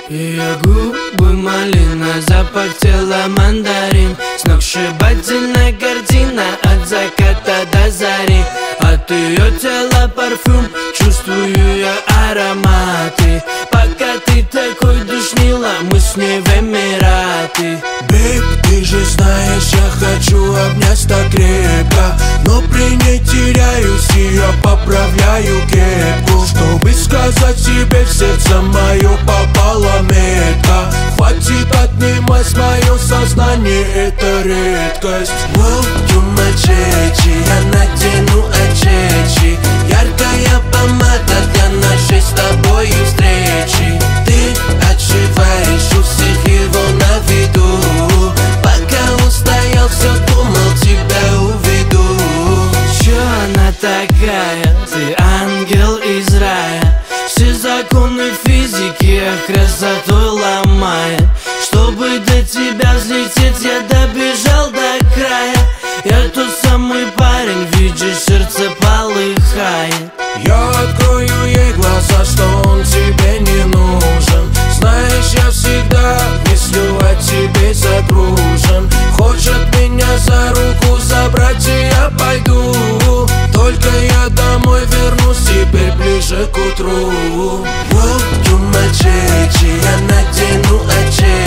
Ее губы малина, запах тела мандарин, сногсшибательная картина от заката до зари. От ее тела парфюм, чувствую я ароматы. Пока ты такой душнила, мы с ней в Эмираты. Бейб, ты же знаешь, я хочу обнять так крепко, но при ней теряюсь и я поправляю кепку, чтобы сказать тебе, в сердце мое попала метка. Хватит отнимать мое сознание, это редкость. Would мачечи, я надену очечи, яркая помада для нашей с тобою встречи. Ты отшиваешь у всех его на виду. Пока устоял, все думал, тебя уведу. Чё она такая? Ты ангел из рая. Все законы физики, красотой ломает. Чтобы до тебя взлететь, я добежал до края. Я тот самый парень, видишь, сердце полыхает. Я открою ей глаза, что он тебе не нужен. Знаешь, я всегда мыслю о тебе загружен. Хочет меня за руку забрать, и я пойду. Только я домой вернусь, теперь ближе к утру. Would мачечи, я надену очечи,